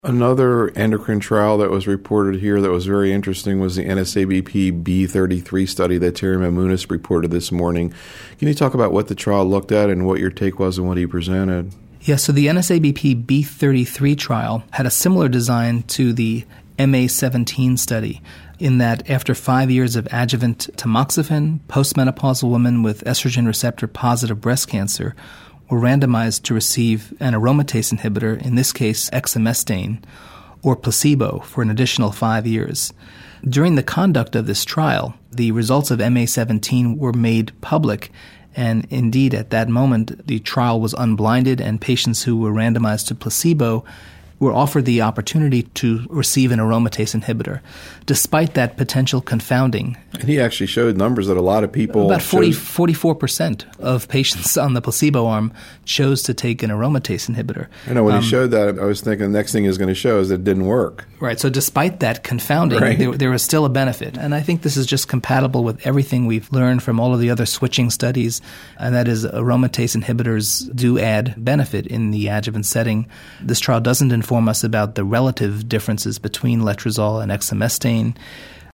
Another endocrine trial that was reported here that was very interesting was the NSABP B33 study that Terry Mamounis reported this morning. Can you talk about what the trial looked at and what your take was and what he presented? Yes, so the NSABP B33 trial had a similar design to the MA17 study in that after 5 years of adjuvant tamoxifen, postmenopausal women with estrogen receptor-positive breast cancer were randomized to receive an aromatase inhibitor, in this case exemestane, or placebo for an additional 5 years. During the conduct of this trial, the results of MA17 were made public, and indeed at that moment the trial was unblinded and patients who were randomized to placebo were offered the opportunity to receive an aromatase inhibitor, despite that potential confounding. And he actually showed numbers that a lot of people... About 44% of patients on the placebo arm chose to take an aromatase inhibitor. I know, when he showed that, I was thinking the next thing he was going to show is that it didn't work. Right, so despite that confounding, there was still a benefit. And I think this is just compatible with everything we've learned from all of the other switching studies, and that is aromatase inhibitors do add benefit in the adjuvant setting. This trial doesn't inform us about the relative differences between letrozole and exemestane.